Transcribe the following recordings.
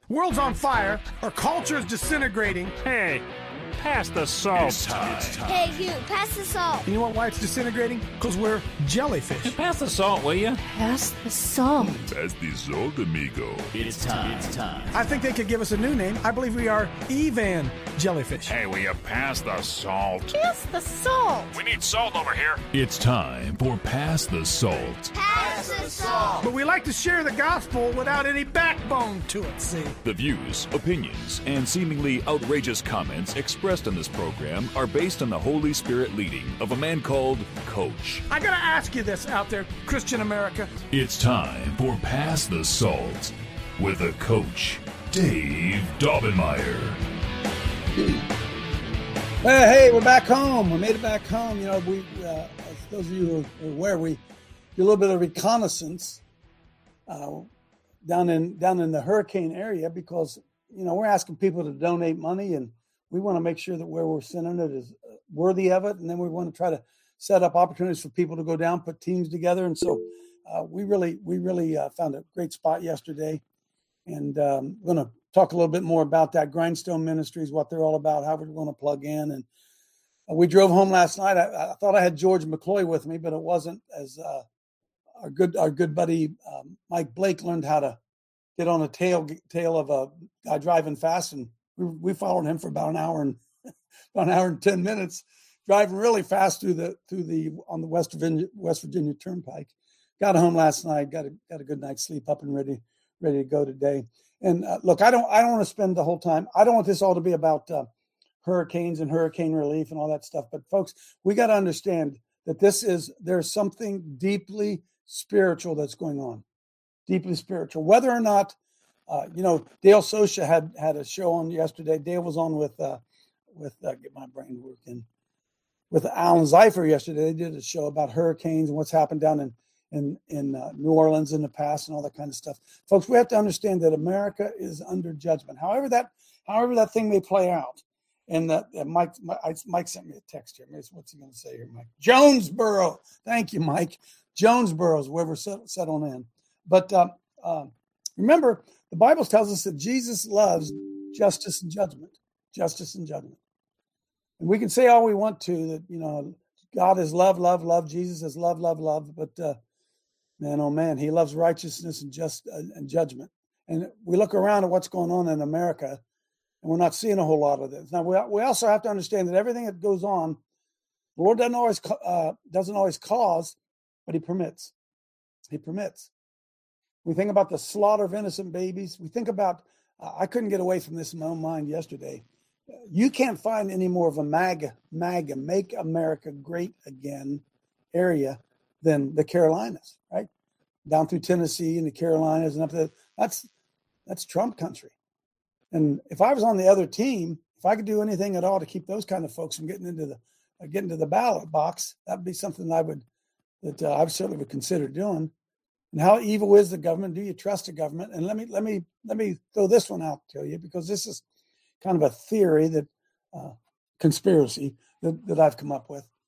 World's on fire. Our culture is disintegrating. Hey, pass the salt. Hey, you, pass the salt. You know what? Why it's disintegrating? Because we're jellyfish. Pass the salt, will you? Pass the salt. Pass the salt, amigo. It's time. I think they could give us a new name. I believe we are Evan Jellyfish. Hey, will you pass the salt? Pass the salt. We need salt over here. It's time for Pass the Salt. Pass the salt. But we like to share the gospel without any backbone to it, see? The views, opinions, and seemingly outrageous comments expressed on this program are based on the Holy Spirit leading of a man called Coach. I gotta ask you this out there, Christian America. It's time for Pass the Salt with a Coach, Dave Daubenmire. Hey, we're back home. We made it back home. You know, as those of you who are aware, we do a little bit of reconnaissance down in the hurricane area because, you know, we're asking people to donate money and we want to make sure that where we're sending it is worthy of it. And then we want to try to set up opportunities for people to go down, put teams together. And so we really found a great spot yesterday. And we're going to talk a little bit more about that. Grindstone Ministries, what they're all about, how we're going to plug in. And we drove home last night. I thought I had George McCloy with me, but it wasn't. As our good buddy Mike Blake learned how to get on the tail of a guy driving fast, and we followed him for about an hour and 10 minutes, driving really fast on the West Virginia Turnpike. Got home last night, got a good night's sleep, up and ready to go today. And look, I don't want to spend the whole time. I don't want this all to be about hurricanes and hurricane relief and all that stuff. But folks, we got to understand that there's something deeply spiritual that's going on, deeply spiritual. Whether or not, Dale Socha had a show on yesterday. Dale was on with get my brain working, with Alan Zeifer yesterday. They did a show about hurricanes and what's happened down in New Orleans in the past and all that kind of stuff. Folks, we have to understand that America is under judgment. However that thing may play out. And Mike sent me a text here. What's he going to say here, Mike? Jonesboro. Thank you, Mike. Jonesboro is where we're settling in. But remember, the Bible tells us that Jesus loves justice and judgment. Justice and judgment. And we can say all we want to that, you know, God is love, love, love. Jesus is love, love, love. But man, oh man, he loves righteousness and judgment. And we look around at what's going on in America, and we're not seeing a whole lot of this. Now, we also have to understand that everything that goes on, the Lord doesn't always cause, but he permits. He permits. We think about the slaughter of innocent babies. We think about, I couldn't get away from this in my own mind yesterday. You can't find any more of a MAGA, Make America Great Again area than the Carolinas, right? Down through Tennessee and the Carolinas and up there. That's Trump country. And if I was on the other team, if I could do anything at all to keep those kind of folks from getting into the ballot box, that'd be something I certainly would consider doing. And how evil is the government? Do you trust the government? And let me throw this one out to you, because this is kind of a theory that conspiracy that I've come up with.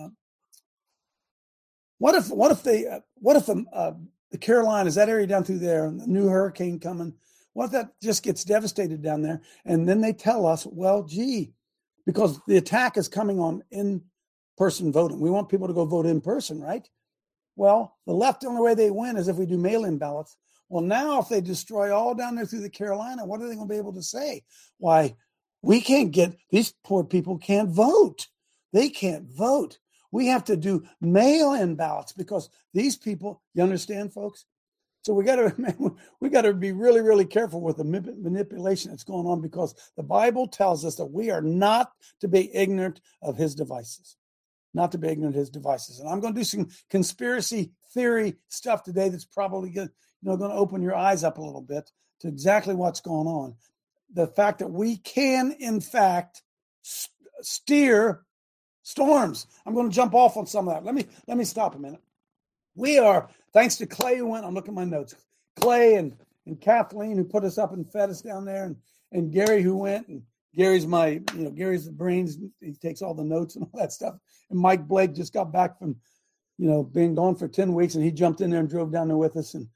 What if the Carolinas, that area down through there, and the new hurricane coming, what if that just gets devastated down there? And then they tell us, well, gee, because the attack is coming on in-person voting. We want people to go vote in person, right? Well, the left, the only way they win is if we do mail-in ballots. Well, now if they destroy all down there through the Carolina, what are they going to be able to say? Why, these poor people can't vote. They can't vote. We have to do mail-in ballots because these people, you understand, folks? So we got to be really, really careful with the manipulation that's going on, because the Bible tells us that we are not to be ignorant of his devices. Not to be ignorant of his devices. And I'm going to do some conspiracy theory stuff today that's probably going to open your eyes up a little bit to exactly what's going on. The fact that we can, in fact, steer storms. I'm going to jump off on some of that. Let me stop a minute. We are, thanks to Clay who went, I'm looking at my notes, Clay and Kathleen who put us up and fed us down there, and Gary who went, and Gary's Gary's the brains. He takes all the notes and all that stuff. And Mike Blake just got back from, being gone for 10 weeks, and he jumped in there and drove down there with us. And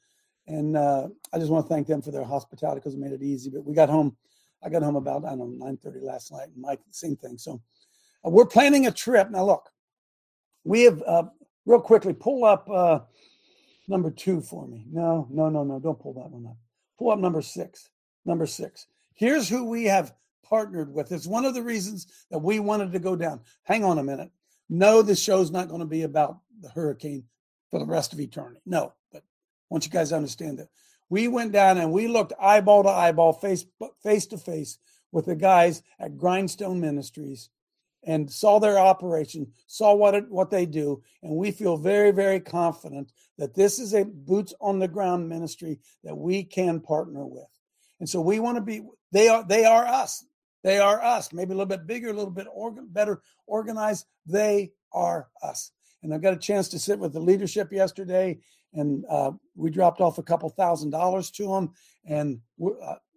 And I just want to thank them for their hospitality because it made it easy. But I got home about, 9:30 last night. And Mike, same thing. So we're planning a trip. Now, look, we have, real quickly, pull up number 2 for me. No, don't pull that one up. Pull up number 6. Number 6. Here's who we have partnered with. It's one of the reasons that we wanted to go down. Hang on a minute. No, the show's not going to be about the hurricane for the rest of eternity. No, but I want you guys to understand that. We went down and we looked eyeball to eyeball, face to face with the guys at Grindstone Ministries and saw their operation, saw what they do, and we feel very, very confident that this is a boots on the ground ministry that we can partner with. And so we want to be, they are us. They are us. Maybe a little bit bigger, a little bit better organized. They are us. And I got a chance to sit with the leadership yesterday, and we dropped off a couple $1,000s to them, and we're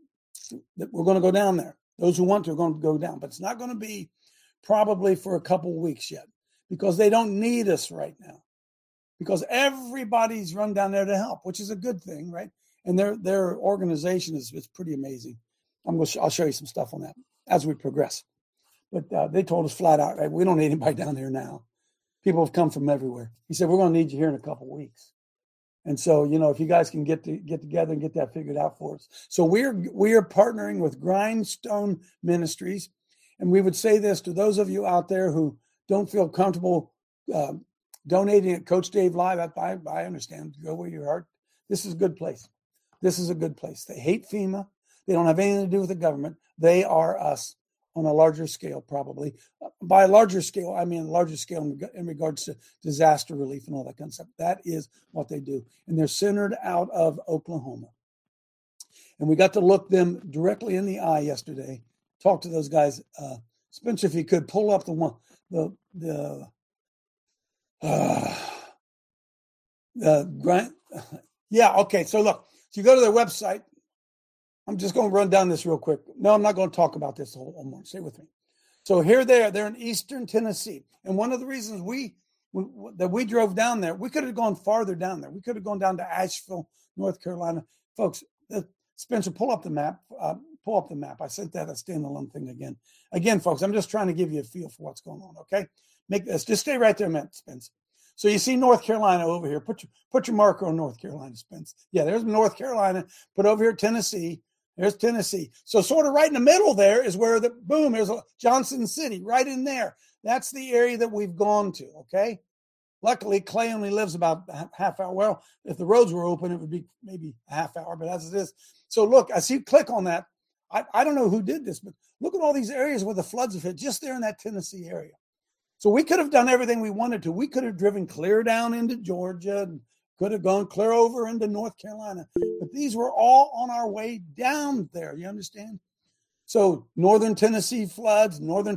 going to go down there. Those who want to are going to go down, but it's not going to be probably for a couple weeks yet because they don't need us right now because everybody's run down there to help, which is a good thing, right? And their organization is pretty amazing. I'll show you some stuff on that as we progress. But they told us flat out, right, we don't need anybody down there now. People have come from everywhere. He said, we're going to need you here in a couple weeks. And so, if you guys can get together and get that figured out for us. So we are partnering with Grindstone Ministries. And we would say this to those of you out there who don't feel comfortable donating at Coach Dave Live. I understand. Go where your heart. This is a good place. This is a good place. They hate FEMA. They don't have anything to do with the government. They are us on a larger scale, probably. By a larger scale, I mean a larger scale in regards to disaster relief and all that kind of stuff. That is what they do. And they're centered out of Oklahoma. And we got to look them directly in the eye yesterday, talk to those guys. Spencer, if you could pull up yeah, okay. So look, so you go to their website. I'm just going to run down this real quick. No, I'm not going to talk about this all morning. Stay with me. So here they are. They're in Eastern Tennessee. And one of the reasons we drove down there, we could have gone farther down there. We could have gone down to Asheville, North Carolina. Folks, Spencer, pull up the map. I sent that a standalone thing again. Again, folks, I'm just trying to give you a feel for what's going on, okay? Just stay right there a minute, Spence. So you see North Carolina over here. Put your marker on North Carolina, Spence. Yeah, there's North Carolina. Put over here Tennessee. There's Tennessee. So sort of right in the middle there is where there's Johnson City, right in there. That's the area that we've gone to, okay? Luckily, Clay only lives about a half hour. Well, if the roads were open, it would be maybe a half hour, but as it is. So look, I see you click on that. I don't know who did this, but look at all these areas where the floods have hit just there in that Tennessee area. So we could have done everything we wanted to. We could have driven clear down into Georgia, and could have gone clear over into North Carolina. But these were all on our way down there. You understand? So northern Tennessee floods.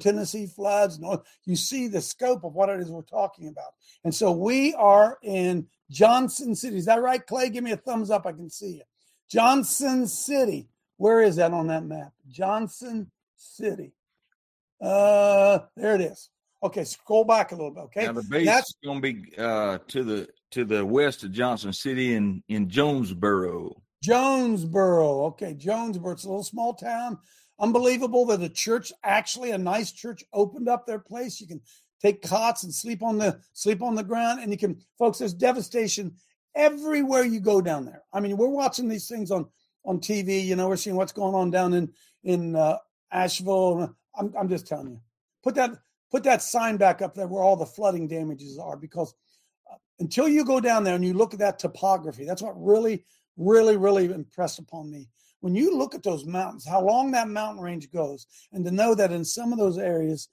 You see the scope of what it is we're talking about. And so we are in Johnson City. Is that right, Clay? Give me a thumbs up. I can see you. Johnson City. Where is that on that map? Johnson City. There it is. Okay, scroll back a little bit. Okay, now the base is going to be to the west of Johnson City in Jonesboro. Jonesboro. Okay, Jonesboro. It's a little small town. Unbelievable that a nice church opened up their place. You can take cots and sleep on the ground, and you can, folks. There's devastation everywhere you go down there. I mean, we're watching these things on TV. We're seeing what's going on down in Asheville. I'm just telling you, put that sign back up there where all the flooding damages are, because until you go down there and you look at that topography, that's what really, really, really impressed upon me. When you look at those mountains, how long that mountain range goes, and to know that in some of those areas,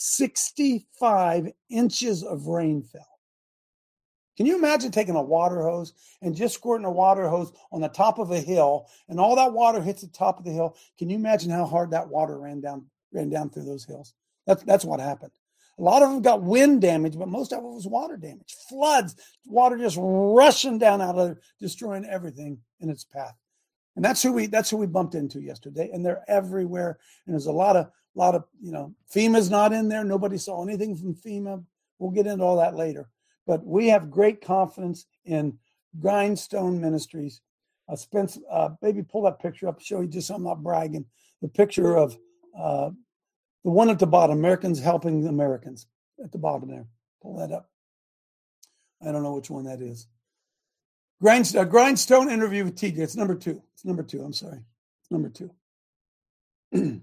65 inches of rain fell. Can you imagine taking a water hose and just squirting a water hose on the top of a hill, and all that water hits the top of the hill? Can you imagine how hard that water ran down through those hills? That's what happened. A lot of them got wind damage, but most of it was water damage. Floods, water just rushing down out of there, destroying everything in its path. And that's who we bumped into yesterday. And they're everywhere. And there's a lot of FEMA's not in there. Nobody saw anything from FEMA. We'll get into all that later. But we have great confidence in Grindstone Ministries. Spence, maybe pull that picture up, show you just, I'm not bragging, the picture of the one at the bottom, Americans Helping Americans, at the bottom there. Pull that up. I don't know which one that is. Grindstone interview with TJ. It's number 2. I'm sorry. It's number 2.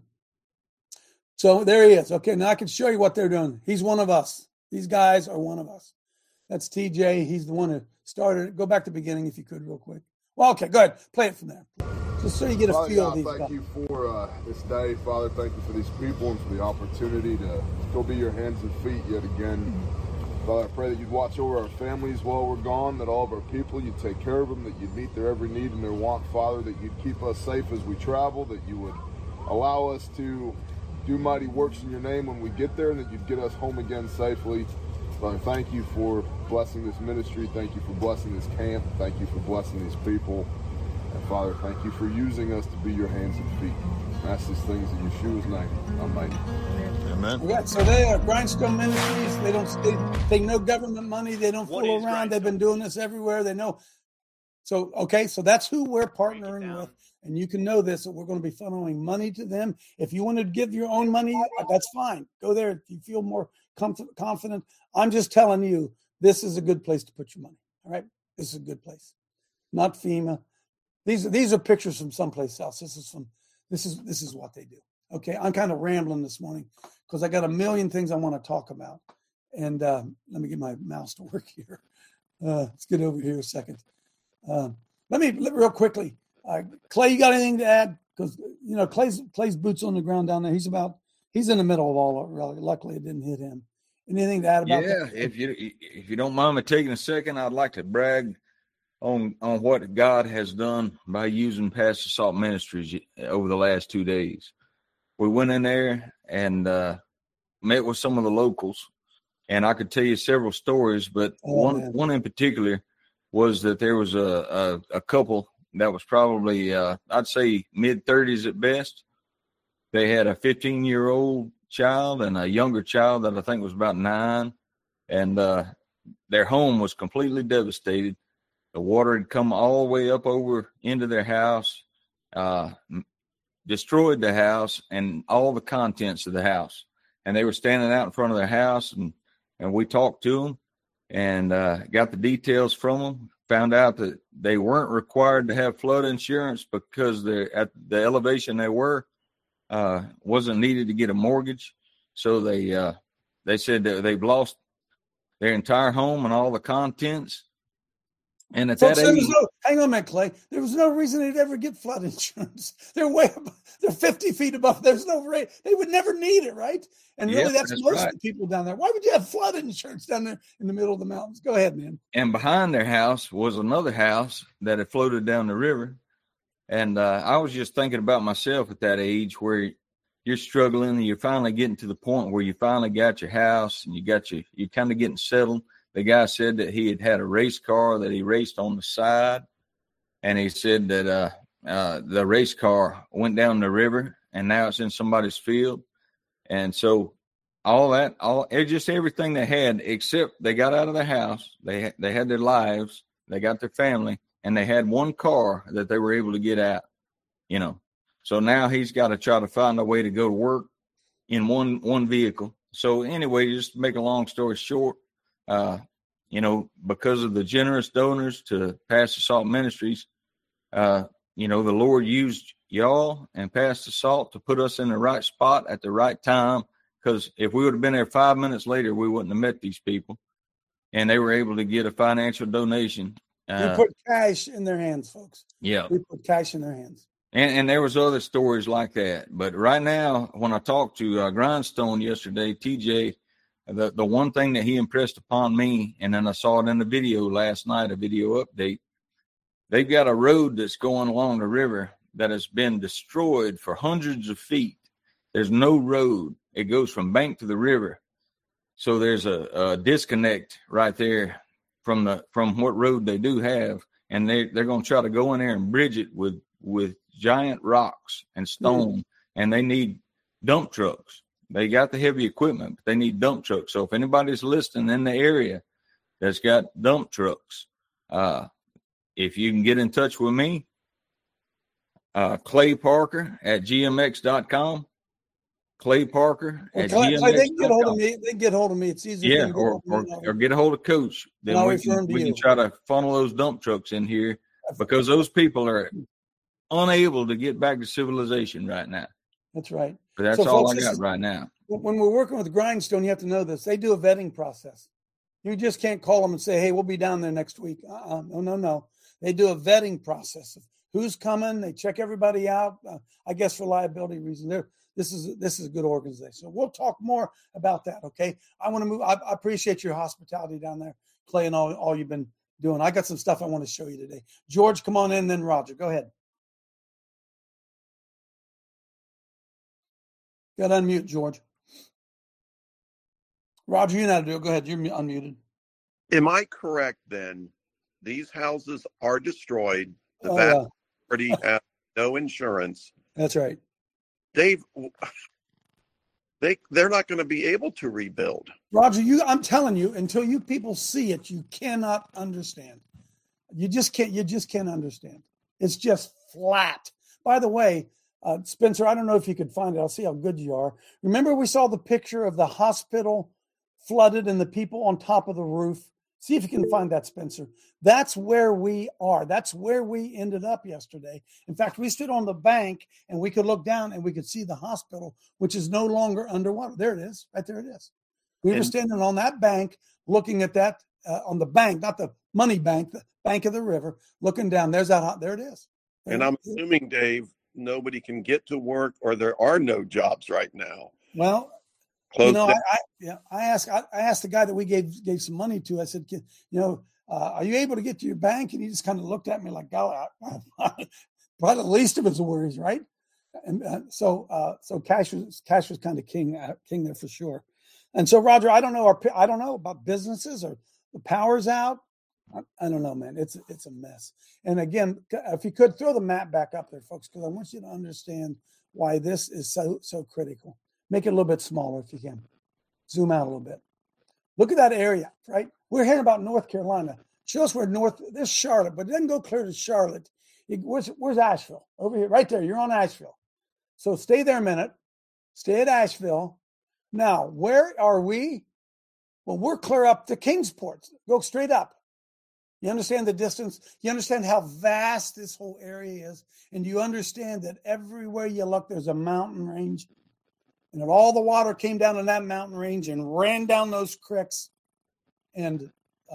So there he is. Okay, now I can show you what they're doing. He's one of us. These guys are one of us. That's TJ. He's the one who started it. Go back to the beginning if you could real quick. Well, okay, go ahead. Play it from there. Just so you get a feel of these guys. Thank you for this day, Father. Thank you for these people and for the opportunity to still be your hands and feet yet again. Father, I pray that you'd watch over our families while we're gone, that all of our people, you'd take care of them, that you'd meet their every need and their want, Father, that you'd keep us safe as we travel, that you would allow us to do mighty works in your name when we get there, and that you'd get us home again safely. Father, thank you for blessing this ministry. Thank you for blessing this camp. Thank you for blessing these people. And Father, thank you for using us to be your hands and feet. I ask these things in Yeshua's name. Amen. Amen. Yeah, so they are Grindstone Ministries. They take no government money. They don't fool around. They've been doing this everywhere. They know. So, okay, so that's who we're partnering with. And you can know this, that we're going to be funneling money to them. If you want to give your own money, that's fine. Go there if you feel more confident. I'm just telling you, this is a good place to put your money. All right? This is a good place. Not FEMA. These are pictures from someplace else. This is what they do. Okay, I'm kind of rambling this morning because I got a million things I want to talk about. And let me get my mouse to work here. Let's get over here a second. Let me real quickly. Clay, you got anything to add? Because Clay's boots on the ground down there. He's in the middle of all of it. Really, luckily it didn't hit him. Anything to add about that? Yeah, if you don't mind me taking a second, I'd like to brag on what God has done by using Pastor Salt Ministries over the last 2 days. We went in there and met with some of the locals, and I could tell you several stories, but one in particular was that there was a couple that was probably, I'd say, mid-30s at best. They had a 15-year-old child and a younger child that I think was about 9, and their home was completely devastated. The water had come all the way up over into their house, destroyed the house and all the contents of the house. And they were standing out in front of their house, and we talked to them and got the details from them. Found out that they weren't required to have flood insurance because they're at the elevation they were, wasn't needed to get a mortgage. So they said that they've lost their entire home and all the contents. And at that age, hang on a minute, Clay. There was no reason they'd ever get flood insurance. They're way above, they're 50 feet above. There's no rate. They would never need it, right? And really, that's most of the people down there. Why would you have flood insurance down there in the middle of the mountains? Go ahead, man. And behind their house was another house that had floated down the river. And I was just thinking about myself at that age where you're struggling and you're finally getting to the point where you finally got your house and you're kind of getting settled. The guy said that he had a race car that he raced on the side. And he said that the race car went down the river and now it's in somebody's field. And so just everything they had, except they got out of the house. They had their lives, they got their family, and they had one car that they were able to get out, So now he's got to try to find a way to go to work in one vehicle. So anyway, just to make a long story short, because of the generous donors to Pastor Salt Ministries, the Lord used y'all and Pastor Salt to put us in the right spot at the right time. Because if we would have been there 5 minutes later, we wouldn't have met these people. And they were able to get a financial donation. We put cash in their hands, folks. Yeah. We put cash in their hands. And there was other stories like that. But right now, when I talked to Grindstone yesterday, TJ, the one thing that he impressed upon me, and then I saw it in the video last night, a video update, they've got a road that's going along the river that has been destroyed for hundreds of feet. There's no road. It goes from bank to the river. So there's a disconnect right there from what road they do have. And they're going to try to go in there and bridge it with giant rocks and stone. And they need dump trucks. They got the heavy equipment, but they need dump trucks. So if anybody's listening in the area that's got dump trucks, if you can get in touch with me, Clay Parker at gmx.com. Clay Parker at Clay, they can get hold of gmx.com. me. They can get hold of me. It's easy. Yeah, or get a hold of Coach. Then I'll we refer him to can you. try to funnel those dump trucks in here because those people are unable to get back to civilization right now. That's right. But that's So, all folks, I got right now. When we're working with Grindstone, you have to know this. They do a vetting process. You just can't call them and say, hey, we'll be down there next week. No. They do a vetting process of who's coming. They check everybody out, I guess, for liability reasons. This is a good organization. So we'll talk more about that, okay? I want to move. I appreciate your hospitality down there, Clay, and all you've been doing. I got some stuff I want to show you today. George, come on in, then Roger. Go ahead. Got to unmute, George. Roger, you know how to do it. Go ahead. You're unmuted. Am I correct then? These houses are destroyed. The vast majority have no insurance. That's right. They're not going to be able to rebuild. Roger, I'm telling you, until you people see it, you cannot understand. You just can't understand. It's just flat. By the way, Spencer, I don't know if you could find it. I'll see how good you are. Remember we saw the picture of the hospital flooded and the people on top of the roof? See if you can find that, Spencer. That's where we are. That's where we ended up yesterday. In fact, we stood on the bank and we could look down and we could see the hospital, which is no longer underwater. There it is. Right there it is. We were standing on that bank looking at that on the bank, not the money bank, the bank of the river, looking down. There it is. And I'm assuming, Dave, nobody can get to work or there are no jobs right now. Well, I asked the guy that we gave some money to. I said, are you able to get to your bank? And he just kind of looked at me like, "God, probably the least of his worries, right?" And so cash was kind of king there for sure. And so, Roger, I don't know about businesses or the power's out. I don't know, man. It's a mess. And again, if you could throw the map back up there, folks, because I want you to understand why this is so critical. Make it a little bit smaller if you can. Zoom out a little bit. Look at that area, right? We're hearing about North Carolina. Show us where there's Charlotte, but it doesn't go clear to Charlotte. Where's Asheville? Over here, right there. You're on Asheville. So stay there a minute. Stay at Asheville. Now, where are we? Well, we're clear up to Kingsport. Go straight up. You understand the distance? You understand how vast this whole area is? And you understand that everywhere you look, there's a mountain range. And all the water came down in that mountain range and ran down those creeks. And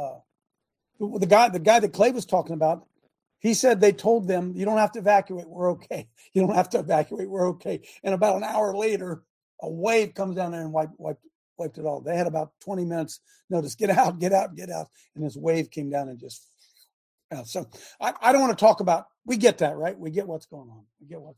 the guy that Clay was talking about, he said they told them, you don't have to evacuate. We're okay. You don't have to evacuate. We're okay. And about an hour later, a wave comes down there and wiped it all. They had about 20 minutes notice. Get out. And this wave came down and just. So I don't want to talk about. We get that, right? We get what's going on.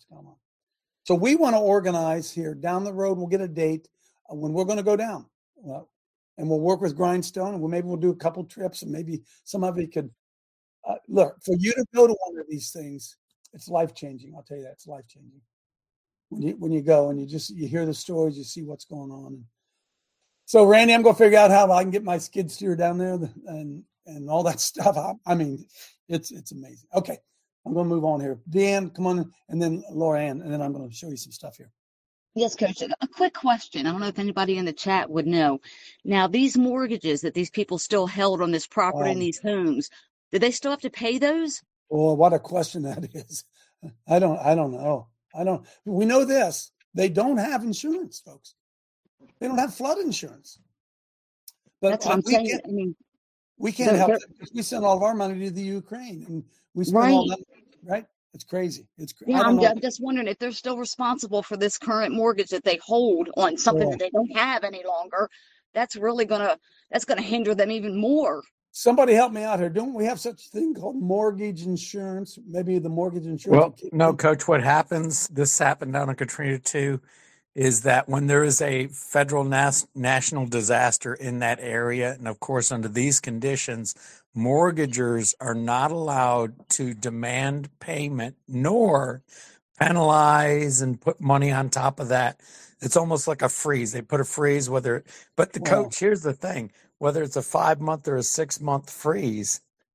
So we want to organize here down the road. We'll get a date when we're going to go down. And we'll work with Grindstone, and maybe we'll do a couple trips, and maybe some of it could look for you to go to one of these things. It's life changing. I'll tell you that it's life changing. When you go and you hear the stories, you see what's going on. So Randy, I'm going to figure out how I can get my skid steer down there and all that stuff. I mean, it's amazing. Okay. I'm going to move on here. Deanne, come on, and then Laura Ann, and then I'm going to show you some stuff here. Yes, Coach. A quick question. I don't know if anybody in the chat would know. Now, these mortgages that these people still held on this property and these homes, do they still have to pay those? Well, what a question that is. I don't know. We know this. They don't have insurance, folks. They don't have flood insurance. But that's what I'm saying. We can't help it because we send all of our money to the Ukraine, and we spend all that, right? It's crazy. Yeah, I'm just wondering if they're still responsible for this current mortgage that they hold on something that they don't have any longer. That's really gonna hinder them even more. Somebody help me out here. Don't we have such a thing called mortgage insurance? Maybe the mortgage insurance. Well, no, Coach. What happens? This happened down in Katrina too. Is that when there is a federal national disaster in that area, and of course under these conditions, mortgagors are not allowed to demand payment nor penalize and put money on top of that. It's almost like a freeze. They put a freeze Coach, here's the thing, whether it's a 5-month or a 6-month freeze,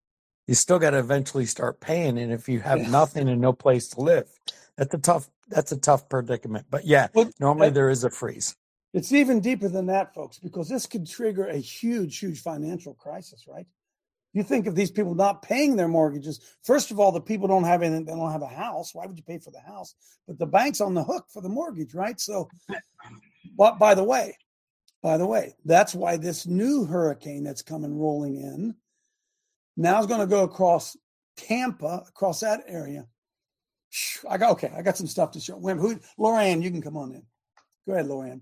you still got to eventually start paying. And if you have nothing and no place to live, that's a tough predicament. But yeah, normally there is a freeze. It's even deeper than that, folks, because this could trigger a huge, huge financial crisis, right? You think of these people not paying their mortgages. First of all, the people don't have anything. They don't have a house. Why would you pay for the house? But the bank's on the hook for the mortgage, right? So, but by the way, that's why this new hurricane that's coming rolling in now is going to go across Tampa, across that area. I got some stuff to show. Lorianne, you can come on in. Go ahead, Lorianne.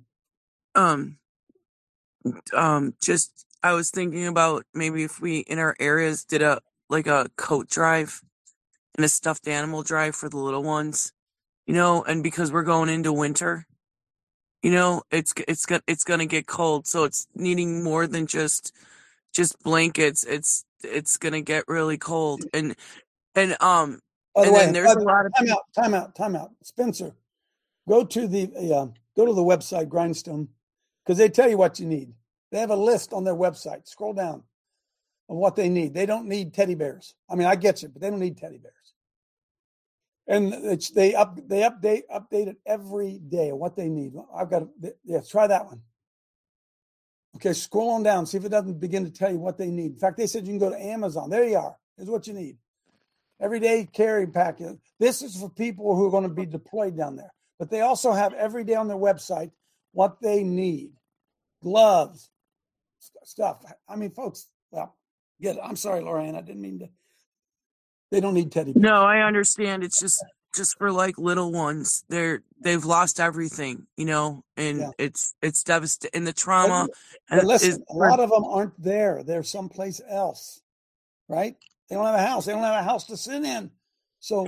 Just I was thinking about maybe if we in our areas did a coat drive and a stuffed animal drive for the little ones, and because we're going into winter, it's gonna get cold, so it's needing more than just blankets. It's gonna get really cold, and By the and way, then there's a lot of time out. Spencer, go to the website Grindstone, because they tell you what you need. They have a list on their website. Scroll down of what they need. They don't need teddy bears. I mean, I get you, but they don't need teddy bears. And they update it every day of what they need. Try that one. Okay, scroll on down, see if it doesn't begin to tell you what they need. In fact, they said you can go to Amazon. There you are. Here's what you need. Everyday carry package. This is for people who are going to be deployed down there. But they also have every day on their website what they need. Gloves, stuff. I mean, folks, get it. I'm sorry, Lorianne. I didn't mean to. They don't need teddy bears. No, I understand. It's just for little ones. They've lost everything, and it's devastating. And the trauma. But listen, a lot of them aren't there. They're someplace else, right? They don't have a house. They don't have a house to sit in. So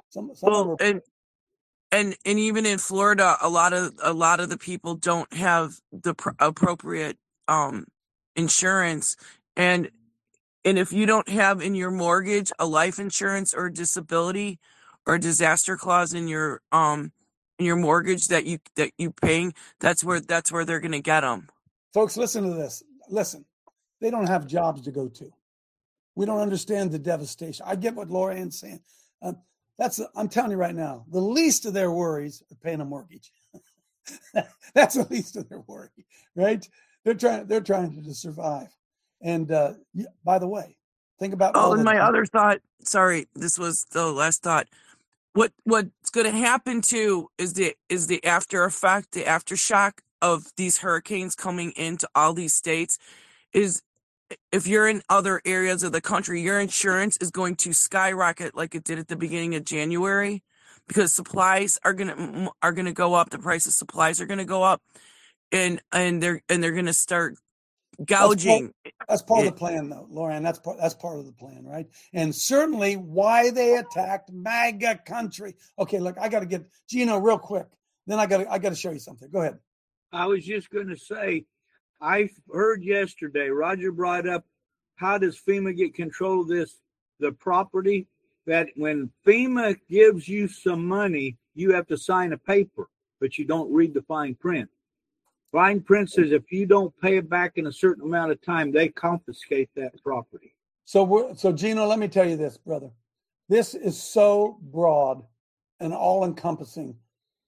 and even in Florida, a lot of the people don't have the appropriate insurance, and if you don't have in your mortgage a life insurance or disability or disaster clause in your mortgage that you paying, that's where they're going to get them. Folks, listen to this. Listen, they don't have jobs to go to. We don't understand the devastation. I get what Lorianne's saying. I'm telling you right now, the least of their worries are paying a mortgage. That's the least of their worry, right? They're trying to survive. And by the way, think about. And my other thought. Sorry, this was the last thought. What's going to happen too is the after effect, the aftershock of these hurricanes coming into all these states. Is if you're in other areas of the country, your insurance is going to skyrocket like it did at the beginning of January, because supplies are gonna go up. The price of supplies are gonna go up, and they're gonna start gouging. That's part of the plan, though, Lorianne. That's part of the plan, right? And certainly why they attacked MAGA country. Okay, look, I got to get Gino real quick. Then I got to show you something. Go ahead. I was just going to say, I heard yesterday, Roger brought up, how does FEMA get control of the property? That when FEMA gives you some money, you have to sign a paper, but you don't read the fine print. Fine print says if you don't pay it back in a certain amount of time, they confiscate that property. So Gino, let me tell you this, brother. This is so broad and all-encompassing.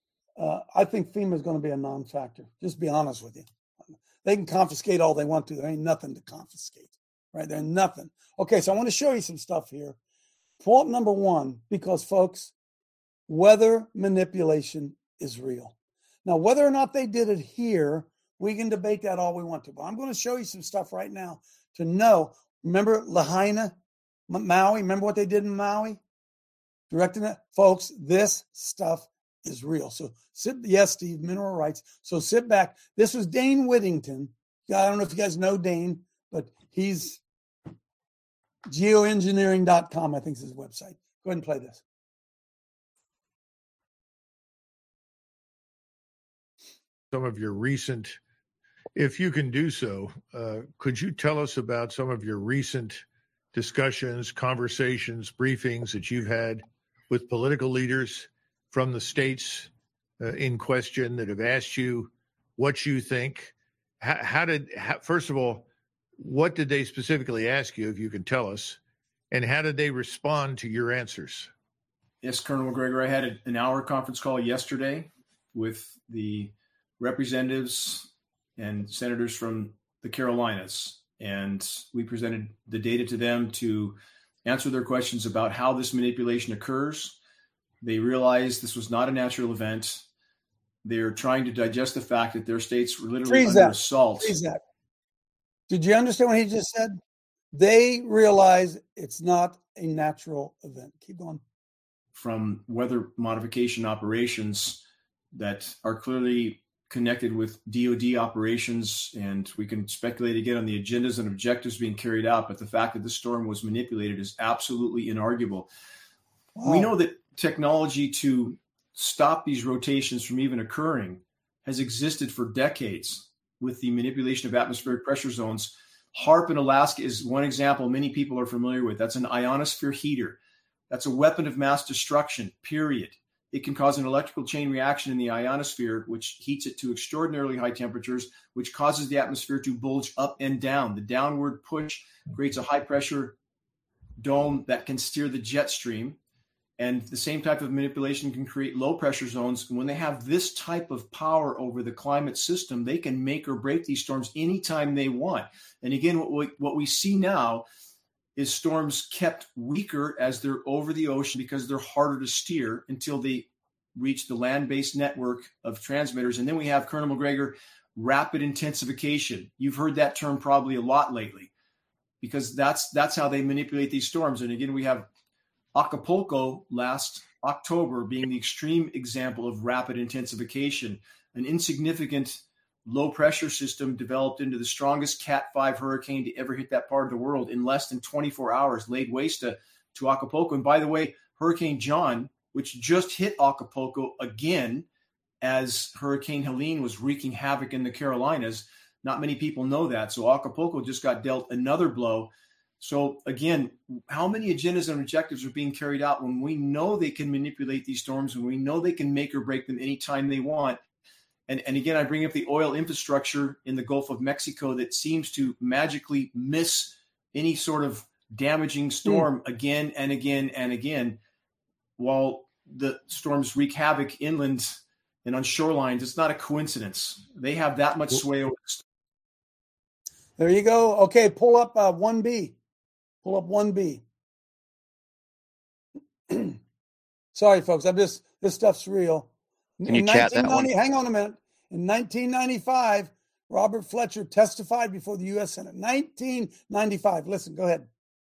I think FEMA is going to be a non-factor. Just be honest with you. They can confiscate all they want to. There ain't nothing to confiscate, right? There's nothing. Okay, so I want to show you some stuff here. Fault number one, because, folks, weather manipulation is real. Now, whether or not they did it here, we can debate that all we want to. But I'm going to show you some stuff right now to know. Remember Lahaina, Maui? Remember what they did in Maui? Directing it? Folks, this stuff is real. So yes, Steve, mineral rights. So sit back. This was Dane Whittington. I don't know if you guys know Dane, but he's geoengineering.com, I think is his website. Go ahead and play this. Some of your recent, if you can do so, could you tell us about some of your recent discussions, conversations, briefings that you've had with political leaders from the states in question that have asked you what you think? First of all, what did they specifically ask you, if you can tell us? And how did they respond to your answers? Yes, Colonel McGregor, I had an hour conference call yesterday with the representatives and senators from the Carolinas, and we presented the data to them to answer their questions about how this manipulation occurs. They realized this was not a natural event. They're trying to digest the fact that their states were literally under assault. Did you understand what he just said? They realize it's not a natural event. Keep going. From weather modification operations that are clearly connected with DoD operations, and we can speculate again on the agendas and objectives being carried out, but the fact that the storm was manipulated is absolutely inarguable. Wow. We know that technology to stop these rotations from even occurring has existed for decades with the manipulation of atmospheric pressure zones. HAARP in Alaska is one example many people are familiar with. That's an ionosphere heater. That's a weapon of mass destruction, period. It can cause an electrical chain reaction in the ionosphere, which heats it to extraordinarily high temperatures, which causes the atmosphere to bulge up and down. The downward push creates a high-pressure dome that can steer the jet stream. And the same type of manipulation can create low-pressure zones. When they have this type of power over the climate system, they can make or break these storms anytime they want. And again, what we see now is storms kept weaker as they're over the ocean because they're harder to steer until they reach the land-based network of transmitters. And then we have, Colonel McGregor, rapid intensification. You've heard that term probably a lot lately because that's how they manipulate these storms. And again, we have Acapulco last October being the extreme example of rapid intensification, an insignificant low-pressure system developed into the strongest Cat 5 hurricane to ever hit that part of the world in less than 24 hours, laid waste to Acapulco. And by the way, Hurricane John, which just hit Acapulco again as Hurricane Helene was wreaking havoc in the Carolinas. Not many people know that. So Acapulco just got dealt another blow. So again, how many agendas and objectives are being carried out when we know they can manipulate these storms, and we know they can make or break them anytime they want? And again, I bring up the oil infrastructure in the Gulf of Mexico that seems to magically miss any sort of damaging storm again and again and again, while the storms wreak havoc inland and on shorelines. It's not a coincidence. They have that much sway over the storm. There you go. Okay, pull up 1B. Pull up 1B. Sorry, folks. This stuff's real. Can you chat that one? Hang on a minute. In 1995, Robert Fletcher testified before the U.S. Senate. 1995. Listen, go ahead.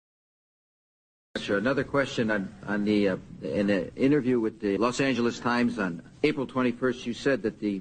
Sure. Another question on the in an interview with the Los Angeles Times on April 21st, you said that you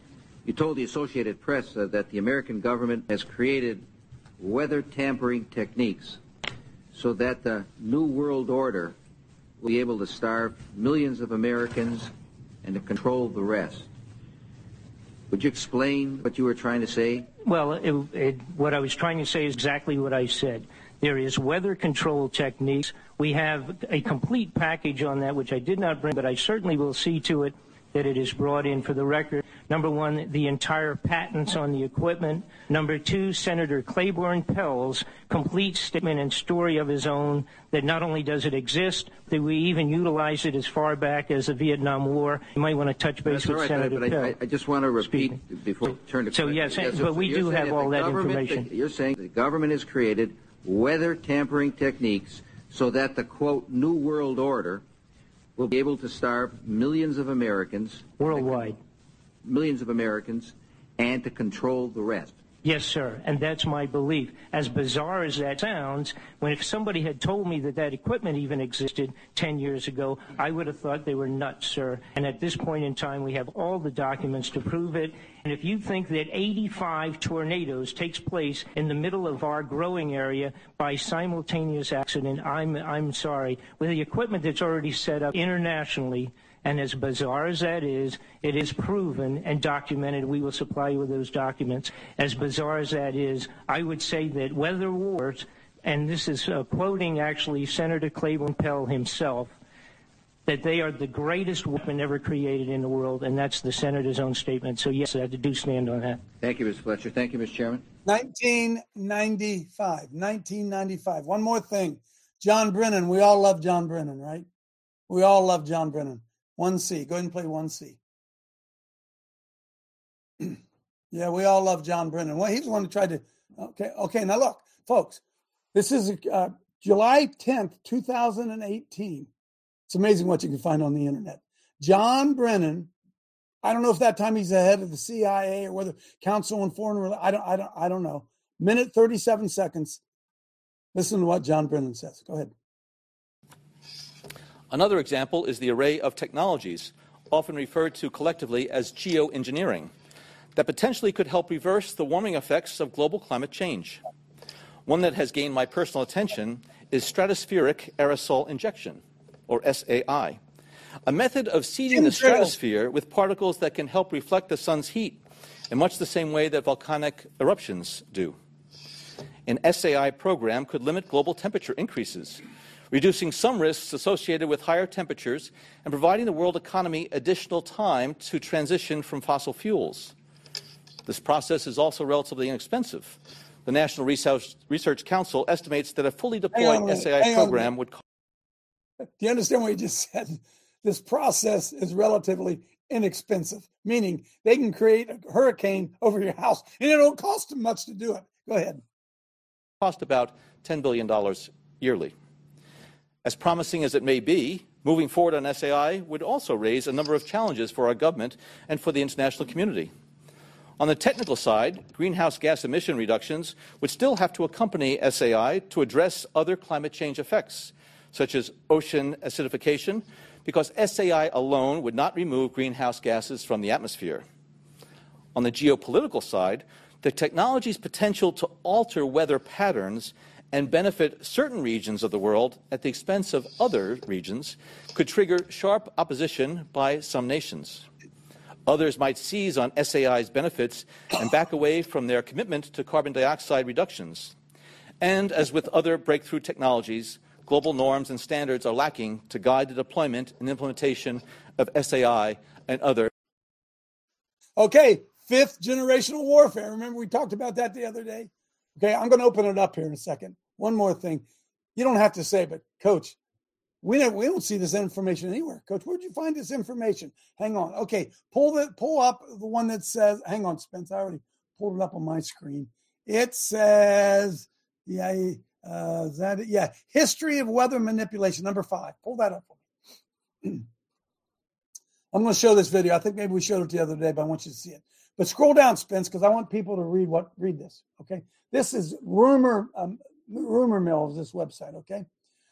told the Associated Press that the American government has created weather tampering techniques so that the New World Order will be able to starve millions of Americans and to control the rest. Would you explain what you were trying to say? Well, what I was trying to say is exactly what I said. There is weather control techniques. We have a complete package on that, which I did not bring, but I certainly will see to it that it is brought in for the record. Number one, the entire patents on the equipment. Number two, Senator Claiborne Pell's complete statement and story of his own that not only does it exist, that we even utilize it as far back as the Vietnam War. You might want to touch base with Senator Pell. I just want to repeat before we turn to questions. Yes, but we do have all that information. You're saying the government has created weather tampering techniques so that the, quote, New World Order will be able to starve millions of Americans. Worldwide. Millions of Americans, and to control the rest. Yes, sir, and that's my belief. As bizarre as that sounds, if somebody had told me that equipment even existed 10 years ago, I would have thought they were nuts, sir. And at this point in time, we have all the documents to prove it. And if you think that 85 tornadoes takes place in the middle of our growing area by simultaneous accident, I'm sorry. With the equipment that's already set up internationally, and as bizarre as that is, it is proven and documented. We will supply you with those documents. As bizarre as that is, I would say that weather wars, and this is quoting actually Senator Claiborne Pell himself, that they are the greatest weapon ever created in the world, and that's the senator's own statement. So, yes, I do stand on that. Thank you, Mr. Fletcher. Thank you, Mr. Chairman. 1995. One more thing. John Brennan. We all love John Brennan, right? We all love John Brennan. 1C. Go ahead and play 1C. Yeah, we all love John Brennan. Well, he's the one who tried to. Okay. Now look, folks, this is July 10th, 2018. It's amazing what you can find on the internet. John Brennan. I don't know if that time he's the head of the CIA or whether Council on Foreign Relations. I don't know. Minute 37 seconds. Listen to what John Brennan says. Go ahead. Another example is the array of technologies, often referred to collectively as geoengineering, that potentially could help reverse the warming effects of global climate change. One that has gained my personal attention is stratospheric aerosol injection, or SAI, a method of seeding the stratosphere with particles that can help reflect the sun's heat in much the same way that volcanic eruptions do. An SAI program could limit global temperature increases, reducing some risks associated with higher temperatures and providing the world economy additional time to transition from fossil fuels. This process is also relatively inexpensive. The National Research Council estimates that a fully deployed SAI program would cost. Do you understand what you just said? This process is relatively inexpensive, meaning they can create a hurricane over your house and it don't cost them much to do it. Go ahead. Cost about $10 billion yearly. As promising as it may be, moving forward on SAI would also raise a number of challenges for our government and for the international community. On the technical side, greenhouse gas emission reductions would still have to accompany SAI to address other climate change effects, such as ocean acidification, because SAI alone would not remove greenhouse gases from the atmosphere. On the geopolitical side, the technology's potential to alter weather patterns and benefit certain regions of the world at the expense of other regions could trigger sharp opposition by some nations. Others might seize on SAI's benefits and back away from their commitment to carbon dioxide reductions. And as with other breakthrough technologies, global norms and standards are lacking to guide the deployment and implementation of SAI and other. Okay, fifth generational warfare. Remember we talked about that the other day? Okay, I'm going to open it up here in a second. One more thing. You don't have to say, but Coach, we don't see this information anywhere. Coach, where'd you find this information? Hang on. Okay, pull up the one that says, hang on, Spence, I already pulled it up on my screen. It says, history of weather manipulation, number 5. Pull that up for me. I'm going to show this video. I think maybe we showed it the other day, but I want you to see it. But scroll down, Spence, because I want people to read this. Okay, this is rumor mill of this website. Okay,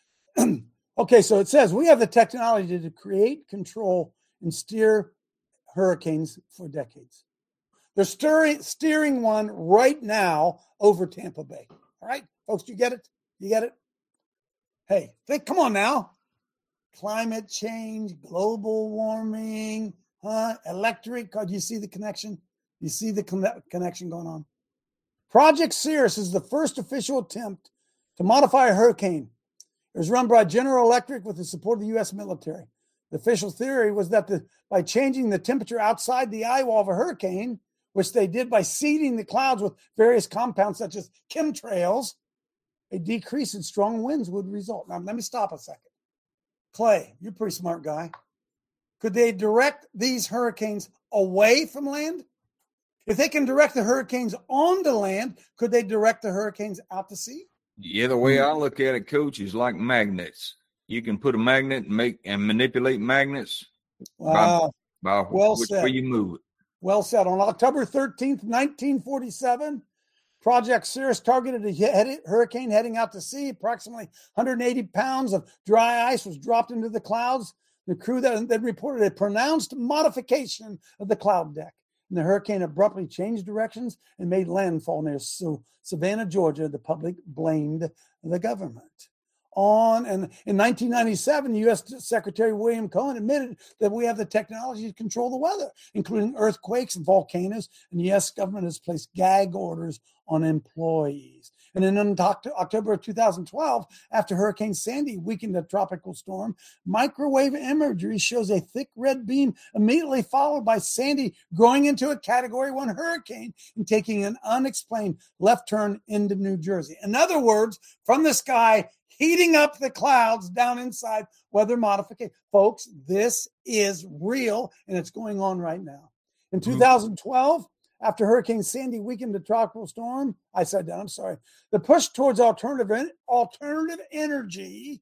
okay. So it says we have the technology to create, control, and steer hurricanes for decades. They're steering one right now over Tampa Bay. All right, folks, you get it? You get it? Hey, come on now. Climate change, global warming, electric. Do you see the connection? You see the connection going on? Project Cirrus is the first official attempt to modify a hurricane. It was run by General Electric with the support of the U.S. military. The official theory was that by changing the temperature outside the eye wall of a hurricane, which they did by seeding the clouds with various compounds such as chemtrails, a decrease in strong winds would result. Now, let me stop a second. Clay, you're a pretty smart guy. Could they direct these hurricanes away from land? If they can direct the hurricanes onto land, could they direct the hurricanes out to sea? Yeah, the way I look at it, Coach, is like magnets. You can put a magnet and manipulate magnets by which way you move it. Well said. On October 13th, 1947, Project Cirrus targeted a hurricane heading out to sea. Approximately 180 pounds of dry ice was dropped into the clouds. The crew then reported a pronounced modification of the cloud deck. And the hurricane abruptly changed directions and made landfall near Savannah, Georgia. The public blamed the government. In 1997, U.S. Secretary William Cohen admitted that we have the technology to control the weather, including earthquakes and volcanoes, and the U.S. government has placed gag orders on employees. And in October of 2012, after Hurricane Sandy weakened a tropical storm, microwave imagery shows a thick red beam immediately followed by Sandy growing into a Category 1 hurricane and taking an unexplained left turn into New Jersey. In other words, from the sky, heating up the clouds down inside weather modification. Folks, this is real, and it's going on right now. In 2012, after Hurricane Sandy weakened the tropical storm, the push towards alternative energy,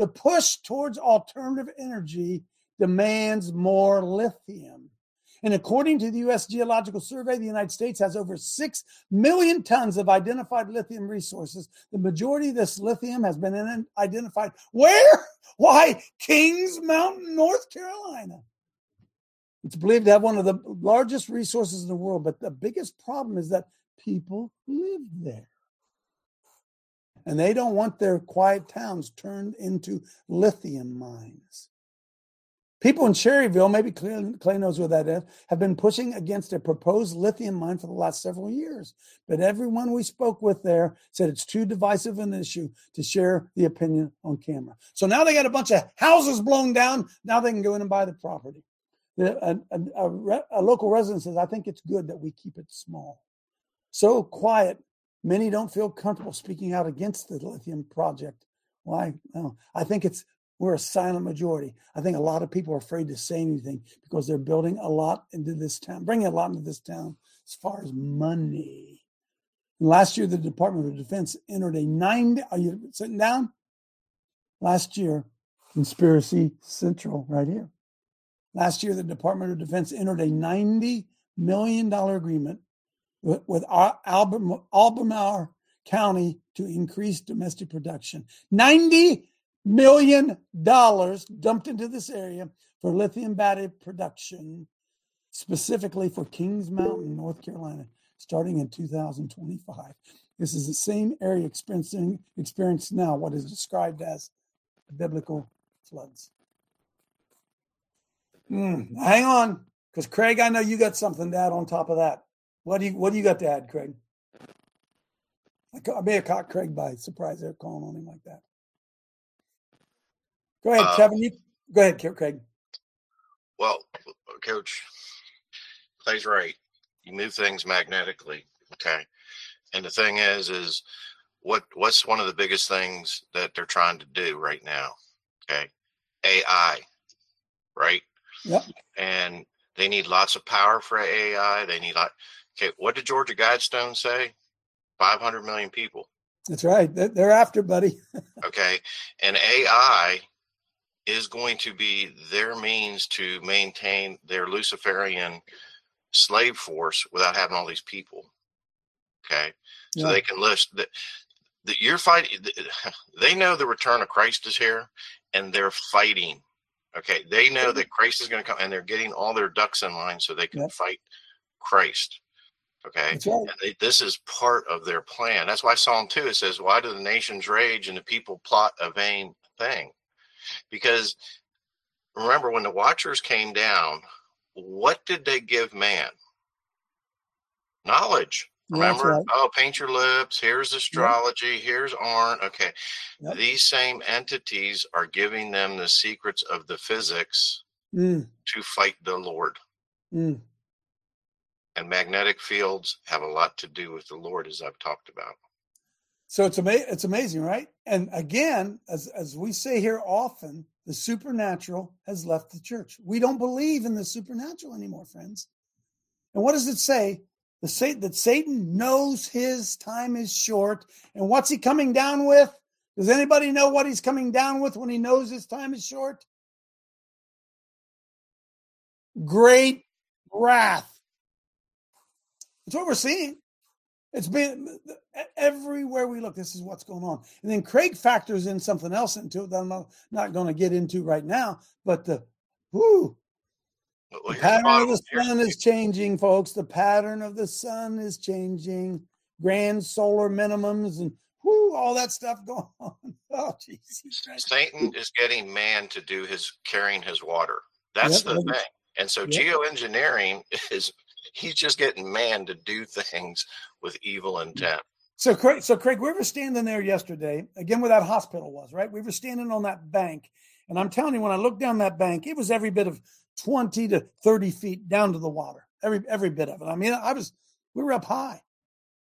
demands more lithium. And according to the U.S. Geological Survey, the United States has over 6 million tons of identified lithium resources. The majority of this lithium has been identified where? Why? Kings Mountain, North Carolina. It's believed to have one of the largest resources in the world, but the biggest problem is that people live there. And they don't want their quiet towns turned into lithium mines. People in Cherryville, maybe Clay knows where that is, have been pushing against a proposed lithium mine for the last several years. But everyone we spoke with there said it's too divisive an issue to share the opinion on camera. So now they got a bunch of houses blown down. Now they can go in and buy the property. A local resident says, I think it's good that we keep it small. So quiet, many don't feel comfortable speaking out against the lithium project. Why? No, I think we're a silent majority. I think a lot of people are afraid to say anything because they're building a lot into this town, bringing a lot into this town as far as money. And last year, the Department of Defense entered are you sitting down? Last year, Conspiracy Central right here. Last year, the Department of Defense entered a $90 million agreement with Albemarle County to increase domestic production. $90 million dumped into this area for lithium battery production, specifically for Kings Mountain, North Carolina, starting in 2025. This is the same area experiencing now what is described as biblical floods. Hang on, because Craig, I know you got something to add on top of that. What do you got to add, Craig? I may have caught Craig by surprise there, calling on him like that. Go ahead, Kevin. Go ahead, Craig. Well, Coach, Clay's right. You move things magnetically, okay? And the thing is what's one of the biggest things that they're trying to do right now? Okay, AI, right? Yep. And they need lots of power for AI. Okay, what did Georgia Guidestone say? 500 million people. That's right. They're after, buddy. Okay, and AI is going to be their means to maintain their Luciferian slave force without having all these people. Okay. So they can list that you're fighting. They know the return of Christ is here and they're fighting. Okay. They know that Christ is going to come and they're getting all their ducks in line so they can fight Christ. Okay. That's right. And this is part of their plan. That's why Psalm 2, it says, why do the nations rage and the people plot a vain thing? Because remember, when the Watchers came down, what did they give man? Knowledge. Remember? Right. Oh, paint your lips. Here's astrology. Here's Arn. Okay. These same entities are giving them the secrets of the physics to fight the Lord. And magnetic fields have a lot to do with the Lord, as I've talked about. So it's amazing, right? And again, as we say here often, the supernatural has left the church. We don't believe in the supernatural anymore, friends. And what does it say? That Satan knows his time is short. And what's he coming down with? Does anybody know what he's coming down with when he knows his time is short? Great wrath. That's what we're seeing. It's been everywhere we look. This is what's going on. And then Craig factors in something else into it that I'm not going to get into right now. But the pattern of the sun is changing, folks. The pattern of the sun is changing. Grand solar minimums and all that stuff going on. Oh, Jesus. Satan is getting man to do carrying his water. That's the thing. And so geoengineering he's just getting man to do things with evil intent. So Craig, we were standing there yesterday, again, where that hospital was, right? We were standing on that bank. And I'm telling you, when I looked down that bank, it was every bit of 20 to 30 feet down to the water, every bit of it. I mean, we were up high.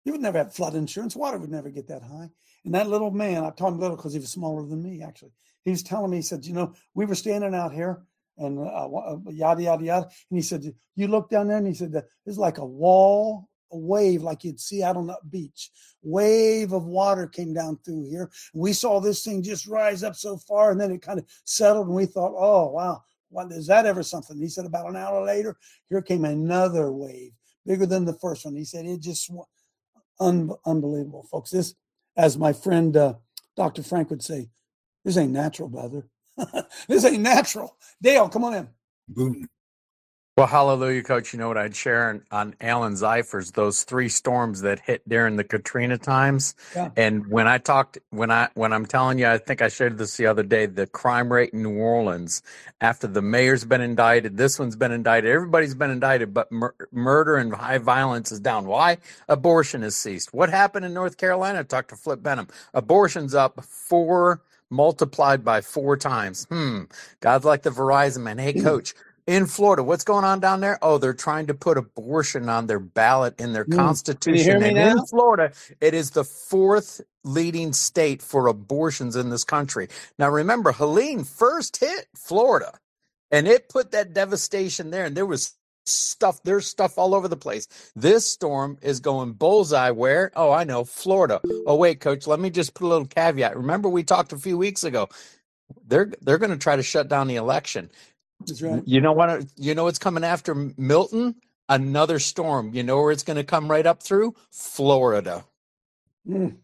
He would never have flood insurance. Water would never get that high. And that little man, I told him little because he was smaller than me, actually. He was telling me, he said, we were standing out here and yada, yada, yada. And he said, you look down there, and he said, there's like a wave like you'd see out on the beach. Wave of water came down through here. We saw this thing just rise up so far, and then it kind of settled, and we thought, oh, wow, is that ever something? He said about an hour later, here came another wave, bigger than the first one. He said it just unbelievable, folks. This, as my friend Dr. Frank would say, this ain't natural, brother. This ain't natural. Dale, come on in. Boom. Well, hallelujah, Coach. You know what I'd share on Alan Zeifers, those 3 storms that hit during the Katrina times. Yeah. And when I'm telling you, I think I shared this the other day, the crime rate in New Orleans, after the mayor's been indicted, this one's been indicted, everybody's been indicted, but murder and high violence is down. Why? Abortion has ceased. What happened in North Carolina? I talked to Flip Benham. Abortion's up multiplied by 4 times. God's like the Verizon man. Hey, Coach. In Florida, what's going on down there? Oh, they're trying to put abortion on their ballot in their constitution. Can you hear me and now? in Florida, it is the 4th leading state for abortions in this country. Now, remember, Helene first hit Florida, and it put that devastation there, and there's stuff all over the place. This storm is going bullseye where? Oh, I know, Florida. Oh, wait, Coach, let me just put a little caveat. Remember, we talked a few weeks ago. They're going to try to shut down the election. That's right. You know what? You know what's coming after Milton? Another storm. You know where it's going to come right up through? Florida. Mm.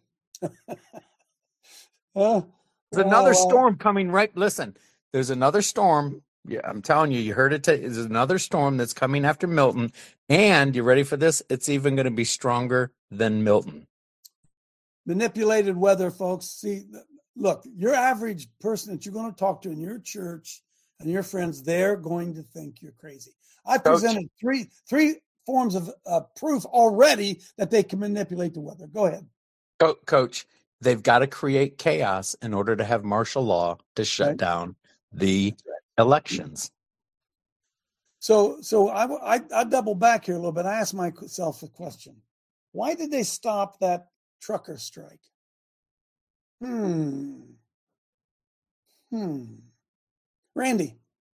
There's another storm coming right. Listen, there's another storm. Yeah, I'm telling you, you heard it. There's another storm that's coming after Milton. And you ready for this? It's even going to be stronger than Milton. Manipulated weather, folks. See, look, your average person that you're going to talk to in your church and your friends, they're going to think you're crazy. I presented three forms of proof already that they can manipulate the weather. Go ahead. Coach, they've got to create chaos in order to have martial law to shut down the elections. So I double back here a little bit. I asked myself a question. Why did they stop that trucker strike? Randy.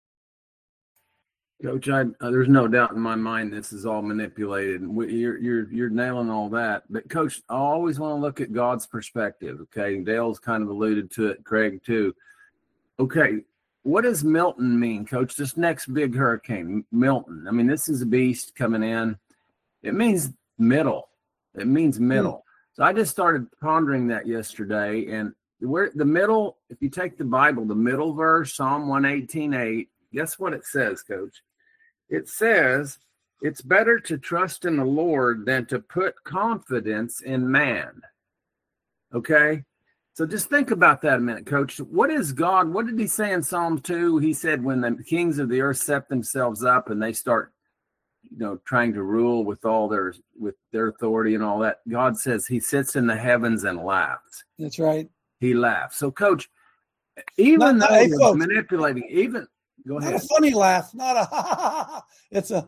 Coach, there's no doubt in my mind this is all manipulated. You're nailing all that. But, Coach, I always want to look at God's perspective, okay? Dale's kind of alluded to it, Craig, too. Okay, what does Milton mean, Coach? This next big hurricane, Milton. I mean, this is a beast coming in. It means middle. It means middle. So I just started pondering that yesterday. And where the middle, if you take the Bible, the middle verse, Psalm 118:8, guess what it says, Coach? It says, it's better to trust in the Lord than to put confidence in man. Okay? So just think about that a minute, Coach. What is God? What did he say in Psalm 2? He said when the kings of the earth set themselves up and they start, trying to rule with their authority and all that, God says he sits in the heavens and laughs. That's right. He laughs. So, Coach, even though he's manipulating, go ahead. Not a funny laugh, not a it's a